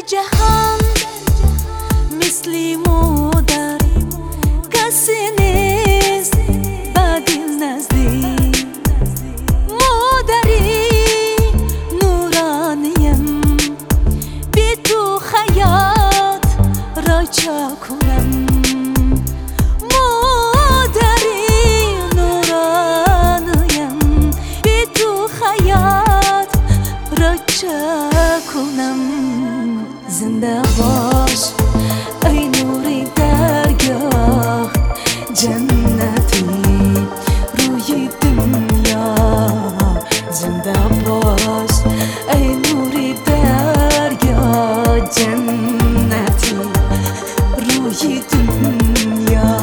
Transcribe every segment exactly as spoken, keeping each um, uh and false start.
جهان مثلی مادر کسی نیست با دل نزدیک. مادری نورانیم بی تو حیات را چه کنم. مادری نورانیم بی تو حیات را چه کنم. زنده باش ای نوری درگاه جنتی روی دنیا. زنده باش ای نوری درگاه جنتی روی دنیا.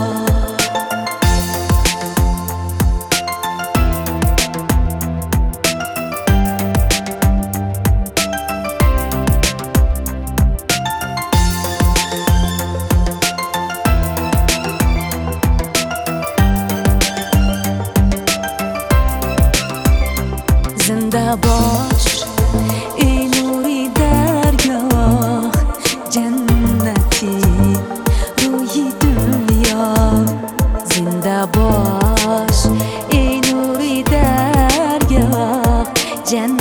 زنده باش ای نوری درگاه جنتی روی دنیا. زنده باش ای نوری درگاه جنتی